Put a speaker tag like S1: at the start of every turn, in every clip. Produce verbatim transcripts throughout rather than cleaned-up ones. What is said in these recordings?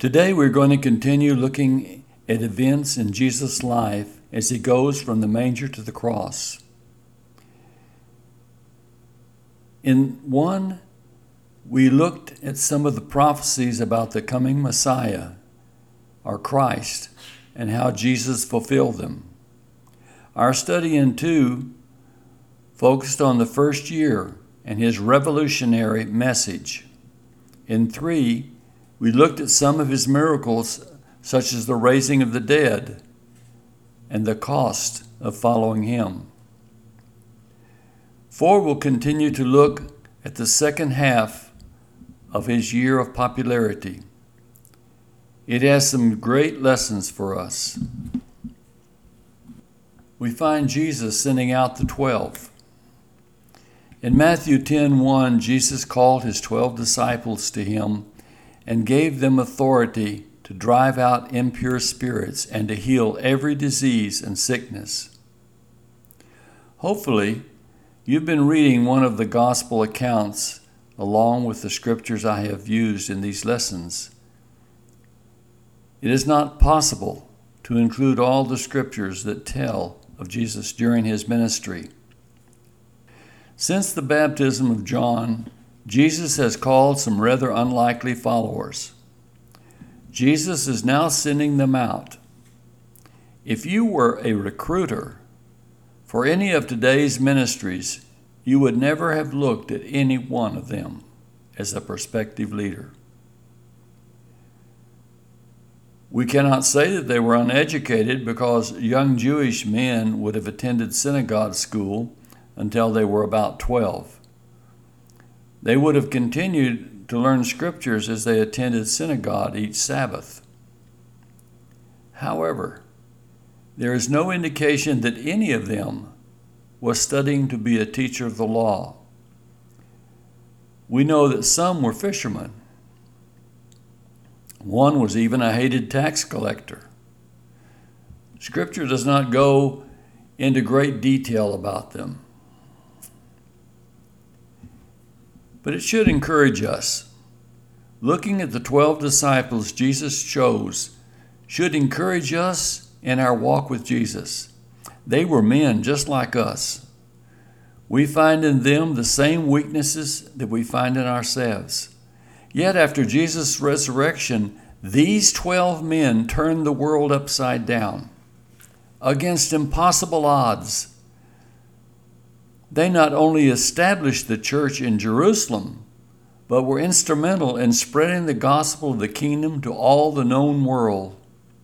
S1: Today we're going to continue looking at events in Jesus' life as he goes from the manger to the cross. In one, we looked at some of the prophecies about the coming Messiah, or Christ, and how Jesus fulfilled them. Our study in two focused on the first year and his revolutionary message. In three, we looked at some of his miracles, such as the raising of the dead and the cost of following him. Four will continue to look at the second half of his year of popularity. It has some great lessons for us. We find Jesus sending out the twelve. In Matthew ten one, Jesus called his twelve disciples to him and gave them authority to drive out impure spirits and to heal every disease and sickness. Hopefully, you've been reading one of the gospel accounts along with the scriptures I have used in these lessons. It is not possible to include all the scriptures that tell of Jesus during his ministry. Since the baptism of John, Jesus has called some rather unlikely followers. Jesus is now sending them out. If you were a recruiter for any of today's ministries, you would never have looked at any one of them as a prospective leader. We cannot say that they were uneducated, because young Jewish men would have attended synagogue school until they were about twelve. They would have continued to learn scriptures as they attended synagogue each Sabbath. However, there is no indication that any of them was studying to be a teacher of the law. We know that some were fishermen. One was even a hated tax collector. Scripture does not go into great detail about them, but it should encourage us. Looking at the twelve disciples Jesus chose should encourage us in our walk with Jesus. They were men just like us. We find in them the same weaknesses that we find in ourselves. Yet after Jesus' resurrection, these twelve men turned the world upside down. Against impossible odds, they not only established the church in Jerusalem, but were instrumental in spreading the gospel of the kingdom to all the known world.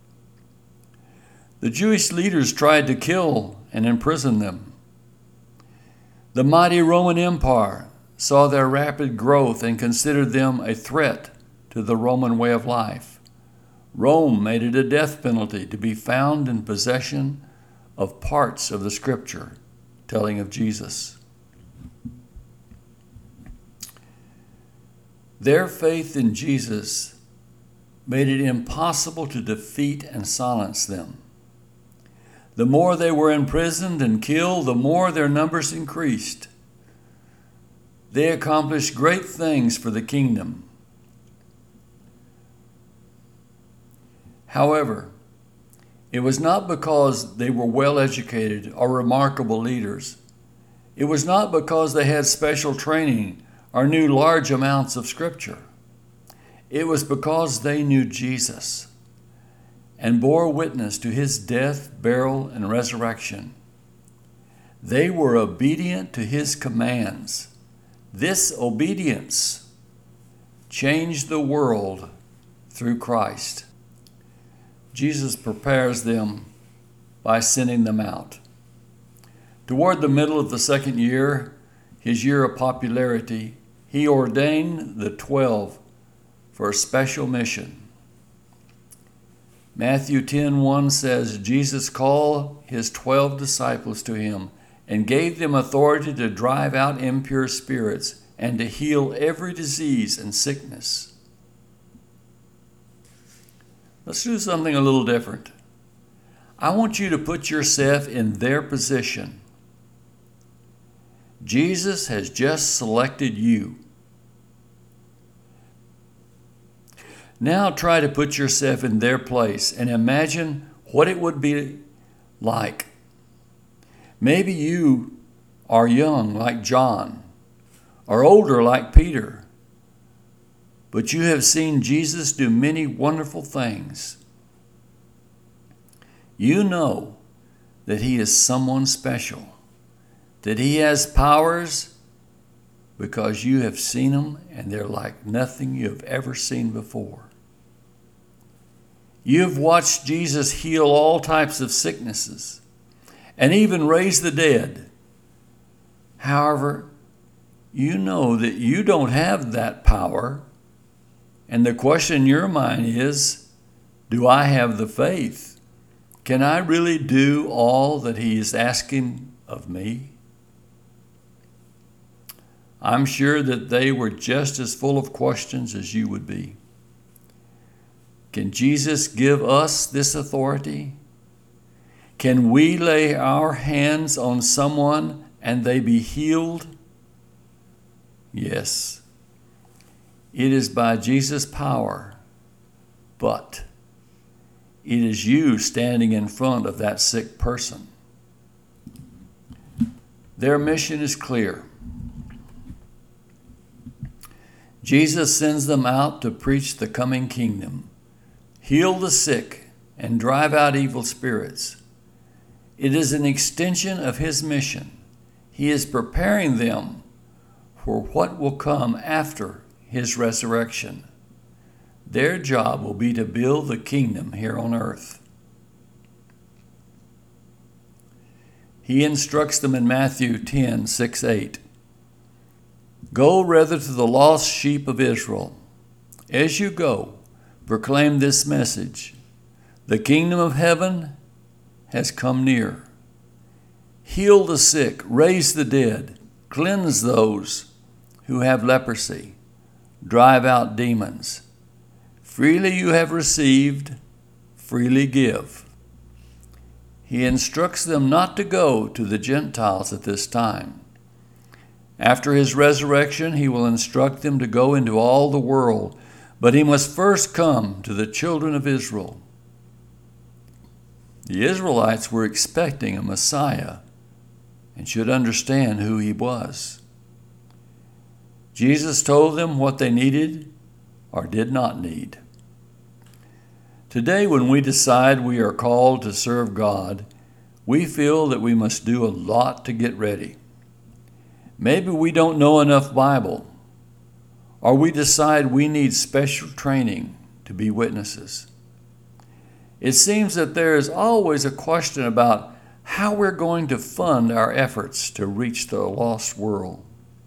S1: The Jewish leaders tried to kill and imprison them. The mighty Roman Empire saw their rapid growth and considered them a threat to the Roman way of life. Rome made it a death penalty to be found in possession of parts of the scripture telling of Jesus. Their faith in Jesus made it impossible to defeat and silence them. The more they were imprisoned and killed, the more their numbers increased. They accomplished great things for the kingdom. However, it was not because they were well educated or remarkable leaders. It was not because they had special training or knew large amounts of scripture. It was because they knew Jesus and bore witness to his death, burial, and resurrection. They were obedient to his commands. This obedience changed the world through Christ. Jesus prepares them by sending them out. Toward the middle of the second year, his year of popularity, he ordained the twelve for a special mission. Matthew ten one says, Jesus called his twelve disciples to him and gave them authority to drive out impure spirits and to heal every disease and sickness. Let's do something a little different. I want you to put yourself in their position. Jesus has just selected you. Now try to put yourself in their place and imagine what it would be like. Maybe you are young like John, or older like Peter, but you have seen Jesus do many wonderful things. You know that he is someone special, that he has powers because you have seen them and they're like nothing you have ever seen before. You have watched Jesus heal all types of sicknesses and even raise the dead. However, you know that you don't have that power, and the question in your mind is, do I have the faith? Can I really do all that he is asking of me? I'm sure that they were just as full of questions as you would be. Can Jesus give us this authority? Can we lay our hands on someone and they be healed? Yes. It is by Jesus' power, but it is you standing in front of that sick person. Their mission is clear. Jesus sends them out to preach the coming kingdom, heal the sick, and drive out evil spirits. It is an extension of his mission. He is preparing them for what will come after his resurrection. Their job will be to build the kingdom here on earth. He instructs them in Matthew ten, six, eight. Go rather to the lost sheep of Israel. As you go, proclaim this message. The kingdom of heaven has come near. Heal the sick, raise the dead, cleanse those who have leprosy, drive out demons. Freely you have received, freely give. He instructs them not to go to the Gentiles at this time. After his resurrection, he will instruct them to go into all the world, but he must first come to the children of Israel. The Israelites were expecting a Messiah and should understand who he was. Jesus told them what they needed or did not need. Today, when we decide we are called to serve God, we feel that we must do a lot to get ready. Maybe we don't know enough Bible, or we decide we need special training to be witnesses. It seems that there is always a question about how we're going to fund our efforts to reach the lost world.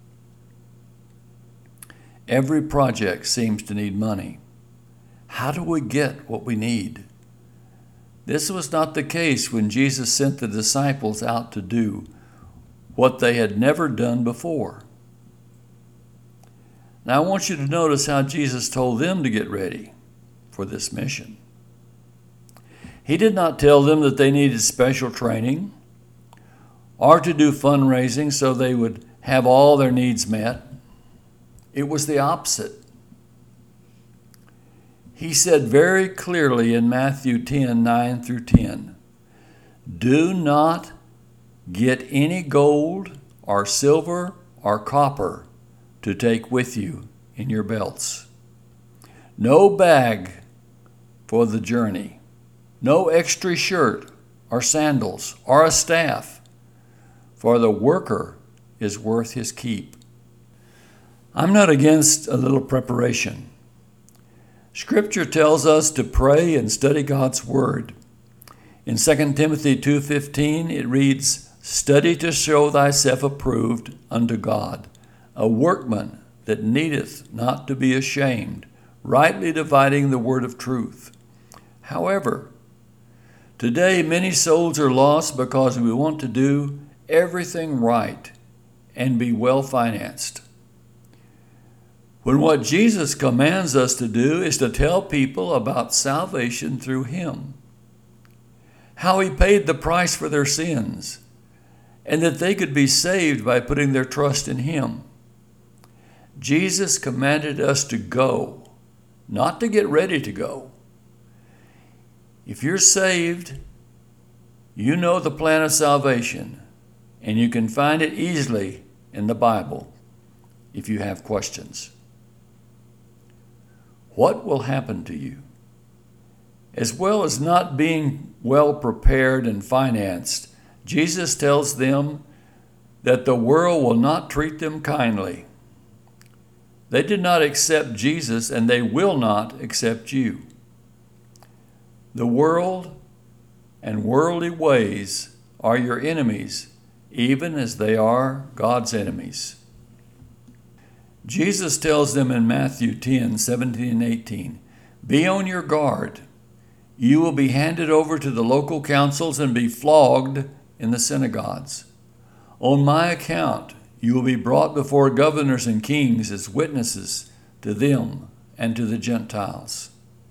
S1: Every project seems to need money. How do we get what we need? This was not the case when Jesus sent the disciples out to do what they had never done before. Now I want you to notice how Jesus told them to get ready for this mission. He did not tell them that they needed special training or to do fundraising so they would have all their needs met. It was the opposite. He said very clearly in Matthew ten, nine through ten, do not get any gold or silver or copper to take with you in your belts. No bag for the journey. No extra shirt or sandals or a staff, for the worker is worth his keep. I'm not against a little preparation. Scripture tells us to pray and study God's Word. In Second Timothy two fifteen, it reads, study to show thyself approved unto God, a workman that needeth not to be ashamed, rightly dividing the word of truth. However, today many souls are lost because we want to do everything right and be well financed, when what Jesus commands us to do is to tell people about salvation through him, how he paid the price for their sins, and that they could be saved by putting their trust in him. Jesus commanded us to go not to get ready to go. If you're saved, you know the plan of salvation, and you can find it easily in the Bible if you have questions. What will happen to you? As well as not being well prepared and financed, Jesus tells them that the world will not treat them kindly. They did not accept Jesus, and they will not accept you. The world and worldly ways are your enemies, even as they are God's enemies. Jesus tells them in Matthew ten, seventeen and eighteen, "Be on your guard. You will be handed over to the local councils and be flogged in the synagogues. On my account, you will be brought before governors and kings as witnesses to them and to the Gentiles."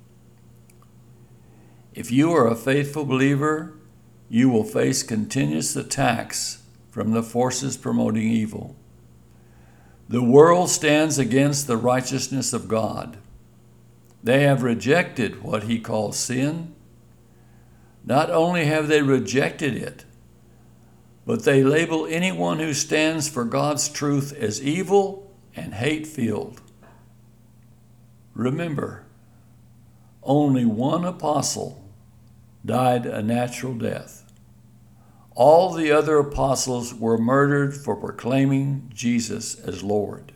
S1: If you are a faithful believer, you will face continuous attacks from the forces promoting evil. The world stands against the righteousness of God. They have rejected what he calls sin. Not only have they rejected it, but they label anyone who stands for God's truth as evil and hate-filled. Remember, only one apostle died a natural death. All the other apostles were murdered for proclaiming Jesus as Lord.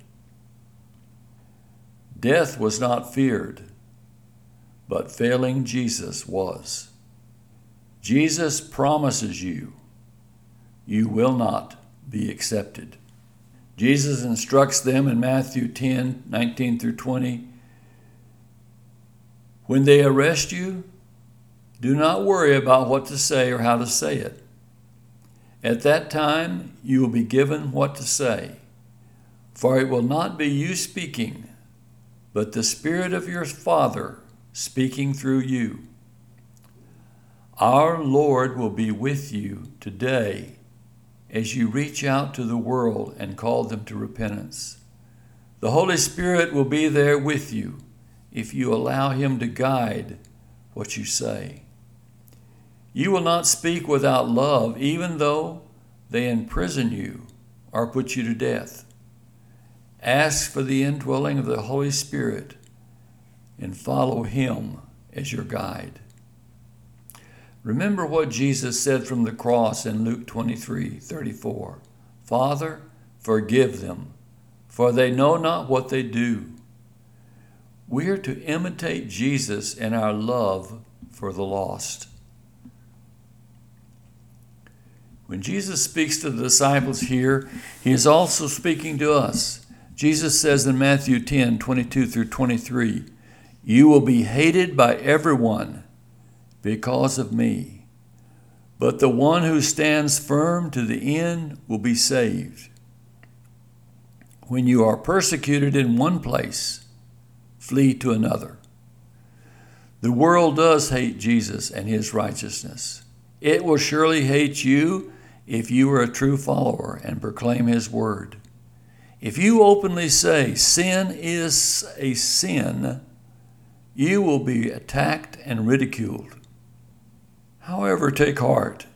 S1: Death was not feared, but failing Jesus was. Jesus promises you, you will not be accepted. Jesus instructs them in Matthew ten, nineteen through twenty, "When they arrest you, do not worry about what to say or how to say it. At that time, you will be given what to say, for it will not be you speaking, but the Spirit of your Father speaking through you. Our Lord will be with you today as you reach out to the world and call them to repentance. The Holy Spirit will be there with you if you allow him to guide what you say. You will not speak without love, even though they imprison you or put you to death. Ask for the indwelling of the Holy Spirit and follow him as your guide." Remember what Jesus said from the cross in Luke twenty-three thirty-four. "Father, forgive them, for they know not what they do." We are to imitate Jesus in our love for the lost. When Jesus speaks to the disciples here, he is also speaking to us. Jesus says in Matthew ten, twenty-two through twenty-three, "You will be hated by everyone because of me, but the one who stands firm to the end will be saved. When you are persecuted in one place, flee to another." The world does hate Jesus and his righteousness. It will surely hate you if you are a true follower and proclaim his word. If you openly say sin is a sin, you will be attacked and ridiculed. However, take heart.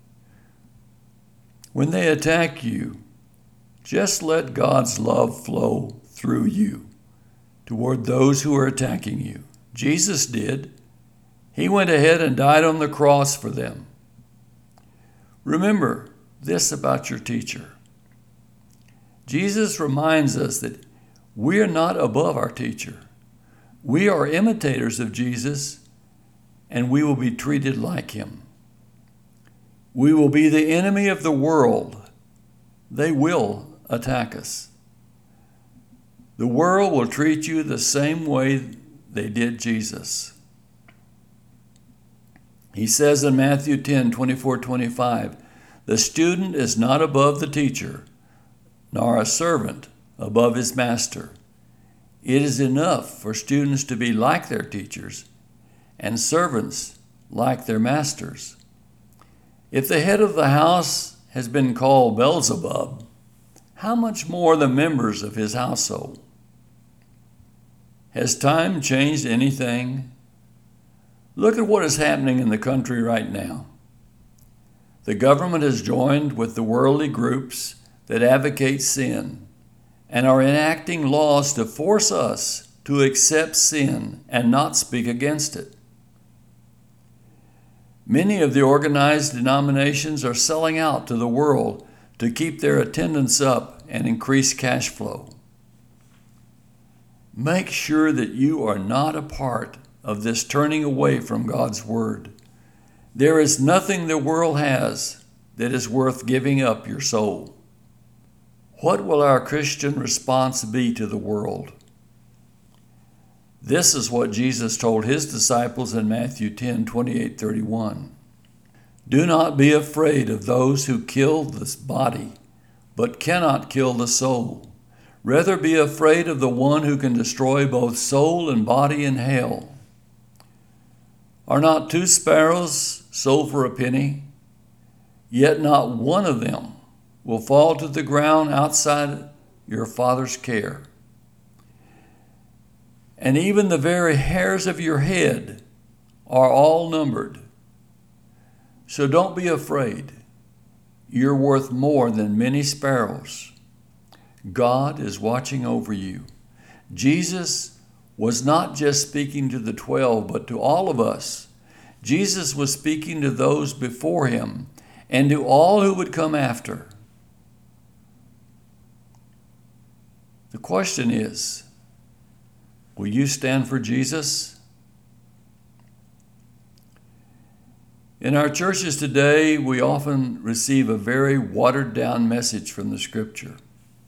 S1: When they attack you, just let God's love flow through you toward those who are attacking you. Jesus did. He went ahead and died on the cross for them. Remember this about your teacher. Jesus reminds us that we are not above our teacher. We are imitators of Jesus, and we will be treated like him. We will be the enemy of the world. They will attack us. The world will treat you the same way they did Jesus. He says in Matthew ten, twenty-four, twenty-five, "The student is not above the teacher, nor a servant above his master. It is enough for students to be like their teachers, and servants like their masters. If the head of the house has been called Beelzebub, how much more the members of his household? Has time changed anything? Look at what is happening in the country right now. The government has joined with the worldly groups that advocate sin and are enacting laws to force us to accept sin and not speak against it. Many of the organized denominations are selling out to the world to keep their attendance up and increase cash flow. Make sure that you are not a part of this turning away from God's Word. There is nothing the world has that is worth giving up your soul. What will our Christian response be to the world? This is what Jesus told his disciples in Matthew ten, twenty-eight, thirty-one. Do not be afraid of those who kill this body, but cannot kill the soul. Rather be afraid of the one who can destroy both soul and body in hell. Are not two sparrows sold for a penny? Yet not one of them will fall to the ground outside your Father's care. And even the very hairs of your head are all numbered. So don't be afraid. You're worth more than many sparrows. God is watching over you. Jesus was not just speaking to the twelve, but to all of us. Jesus was speaking to those before him and to all who would come after. The question is, will you stand for Jesus? In our churches today, we often receive a very watered-down message from the Scripture.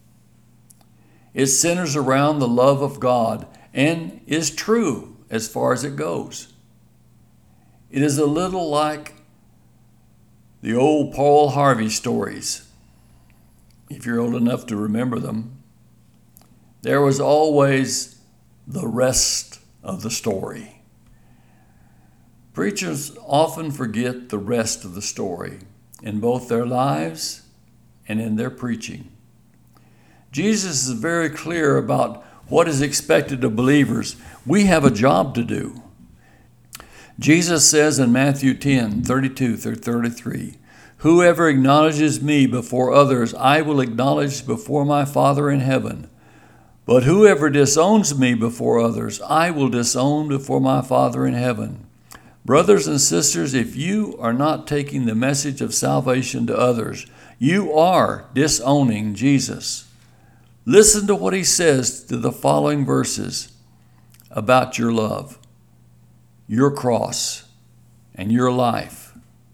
S1: It centers around the love of God and is true as far as it goes. It is a little like the old Paul Harvey stories, if you're old enough to remember them. There was always the rest of the story. Preachers often forget the rest of the story in both their lives and in their preaching. Jesus is very clear about what is expected of believers. We have a job to do. Jesus says in Matthew ten, thirty-two through thirty-three, whoever acknowledges me before others, I will acknowledge before my Father in heaven. But whoever disowns me before others, I will disown before my Father in heaven. Brothers and sisters, if you are not taking the message of salvation to others, you are disowning Jesus. Listen to what he says to the following verses about your love, your cross, and your life.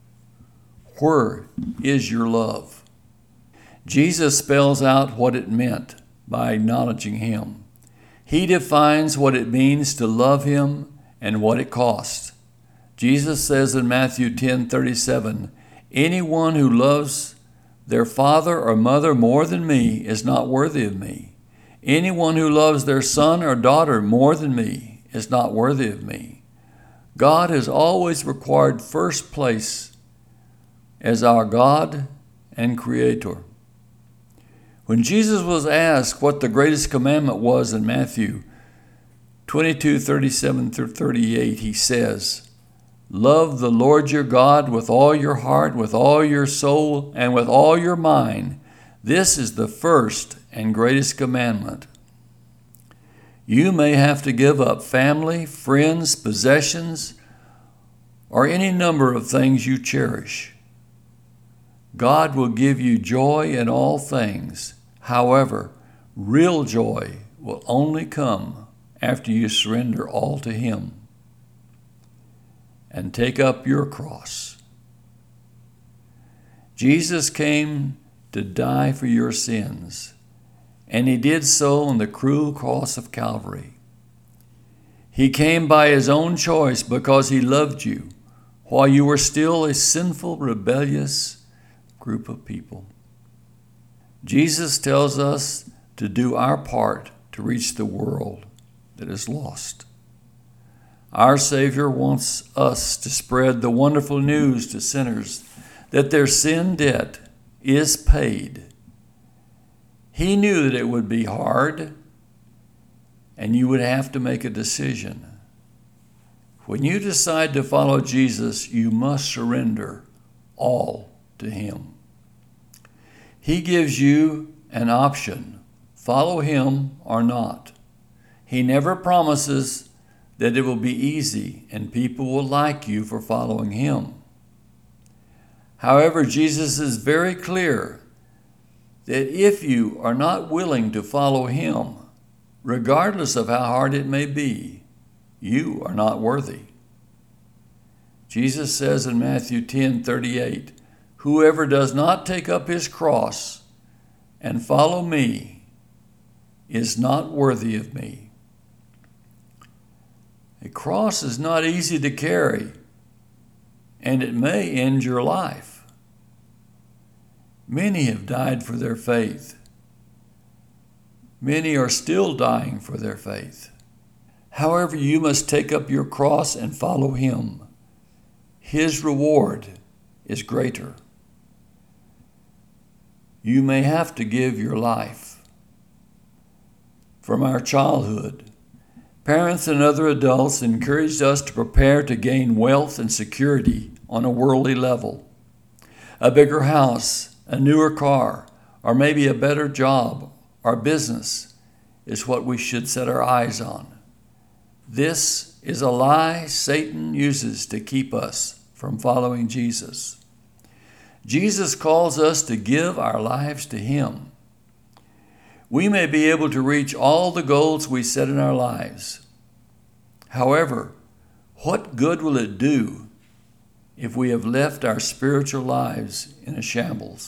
S1: Where is your love? Jesus spells out what it meant by acknowledging him. He defines what it means to love him and what it costs. Jesus says in Matthew ten, thirty-seven, anyone who loves their father or mother more than me is not worthy of me. Anyone who loves their son or daughter more than me is not worthy of me. God has always required first place as our God and Creator. When Jesus was asked what the greatest commandment was in Matthew twenty-two, thirty-seven through thirty-eight, he says, love the Lord your God with all your heart, with all your soul, and with all your mind. This is the first and greatest commandment. You may have to give up family, friends, possessions, or any number of things you cherish. God will give you joy in all things. However, real joy will only come after you surrender all to him and take up your cross. Jesus came to die for your sins, and he did so on the cruel cross of Calvary. He came by his own choice because he loved you while you were still a sinful, rebellious group of people. Jesus tells us to do our part to reach the world that is lost. Our Savior wants us to spread the wonderful news to sinners that their sin debt is paid. He knew that it would be hard. and you would have to make a decision. When you decide to follow Jesus, you must surrender all to Him. He gives you an option, follow Him or not. He never promises that it will be easy and people will like you for following Him. However, Jesus is very clear that if you are not willing to follow Him, regardless of how hard it may be, you are not worthy. Jesus says in Matthew ten thirty-eight, "Whoever does not take up his cross and follow me is not worthy of me." A cross is not easy to carry, and it may end your life. Many have died for their faith. Many are still dying for their faith. However, you must take up your cross and follow Him. His reward is greater. You may have to give your life. From our childhood, parents and other adults encouraged us to prepare to gain wealth and security on a worldly level. A bigger house, a newer car, or maybe a better job or business is what we should set our eyes on. This is a lie Satan uses to keep us from following Jesus. Jesus calls us to give our lives to Him. We may be able to reach all the goals we set in our lives. However, what good will it do if we have left our spiritual lives in a shambles?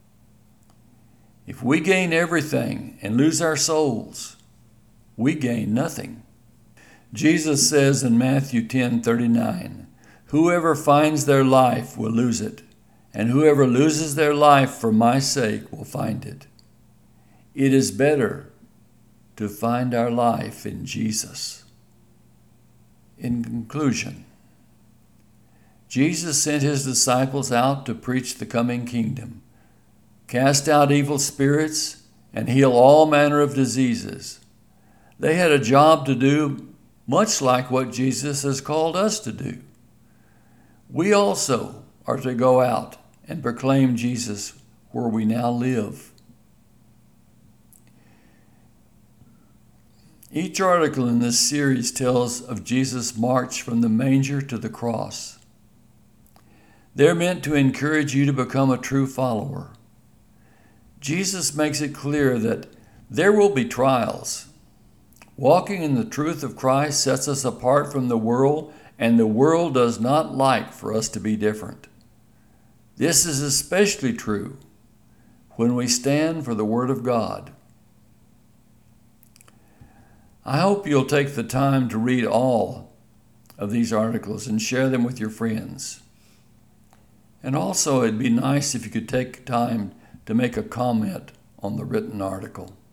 S1: If we gain everything and lose our souls, we gain nothing. Jesus says in Matthew ten thirty-nine, "Whoever finds their life will lose it, and whoever loses their life for my sake will find it." It is better to find our life in Jesus. In conclusion, Jesus sent His disciples out to preach the coming kingdom, cast out evil spirits, and heal all manner of diseases. They had a job to do, much like what Jesus has called us to do. We also are to go out and proclaim Jesus where we now live. Each article in this series tells of Jesus' march from the manger to the cross. They're meant to encourage you to become a true follower. Jesus makes it clear that there will be trials. Walking in the truth of Christ sets us apart from the world, and the world does not like for us to be different. This is especially true when we stand for the Word of God. I hope you'll take the time to read all of these articles and share them with your friends. And also, it'd be nice if you could take time to make a comment on the written article.